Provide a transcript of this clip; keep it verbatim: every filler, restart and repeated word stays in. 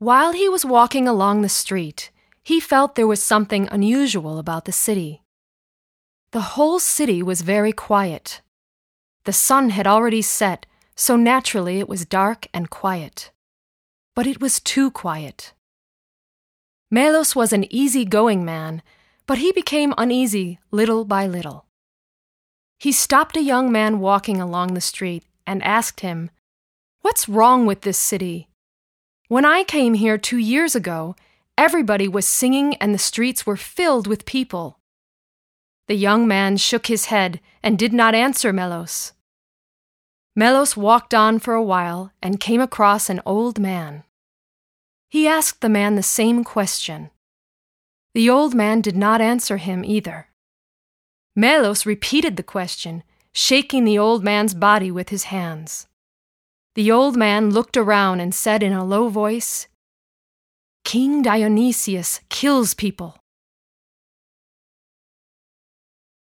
While he was walking along the street, he felt there was something unusual about the city. The whole city was very quiet. The sun had already set, so naturally it was dark and quiet. But it was too quiet. Melos was an easy-going man, but he became uneasy little by little. He stopped a young man walking along the street and asked him, "What's wrong with this city? When I came here two years ago, everybody was singing and the streets were filled with people." The young man shook his head and did not answer Melos. Melos walked on for a while and came across an old man. He asked the man the same question. The old man did not answer him either. Melos repeated the question, shaking the old man's body with his hands. The old man looked around and said in a low voice, "King Dionysius kills people."